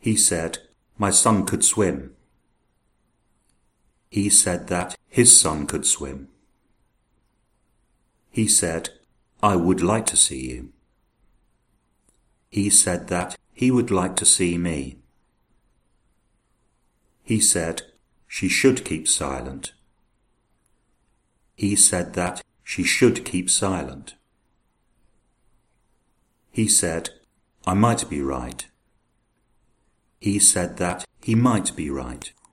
He said, my son could swim. He said that his son could swim. He said, I would like to see you. He said that he would like to see me. He said, she should keep silent. He said that she should keep silent. He said, I might be right. He said that he might be right.